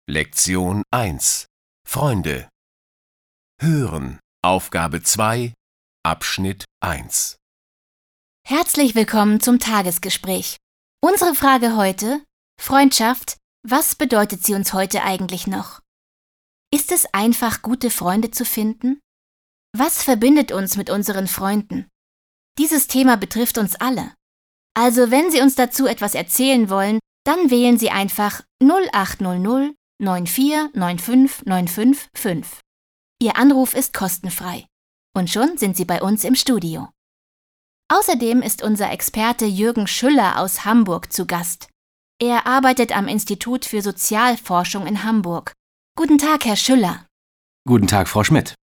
Lektion 1 Freunde Hören Aufgabe 2 Abschnitt 1 Herzlich willkommen zum Tagesgespräch. Unsere Frage heute: Freundschaft, was bedeutet sie uns heute eigentlich noch? Ist es einfach, gute Freunde zu finden? Was verbindet uns mit unseren Freunden? Dieses Thema betrifft uns alle. Also wenn Sie uns dazu etwas erzählen wollen, dann wählen Sie einfach 0800 94 95 955. Ihr Anruf ist kostenfrei. Und schon sind Sie bei uns im Studio. Außerdem ist unser Experte Jürgen Schüller aus Hamburg zu Gast. Er arbeitet am Institut für Sozialforschung in Hamburg. Guten Tag, Herr Schüller. Guten Tag, Frau Schmidt.